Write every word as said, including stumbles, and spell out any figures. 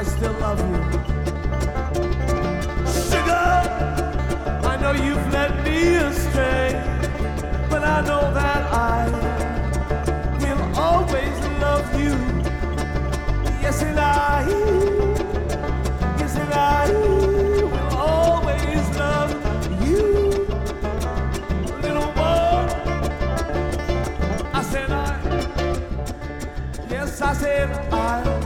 I still love you. Sugar, I know you've led me astray, but I know that I will always love you. Yes, and I, yes, and I will always love you. Little boy, I said I, yes, I said I.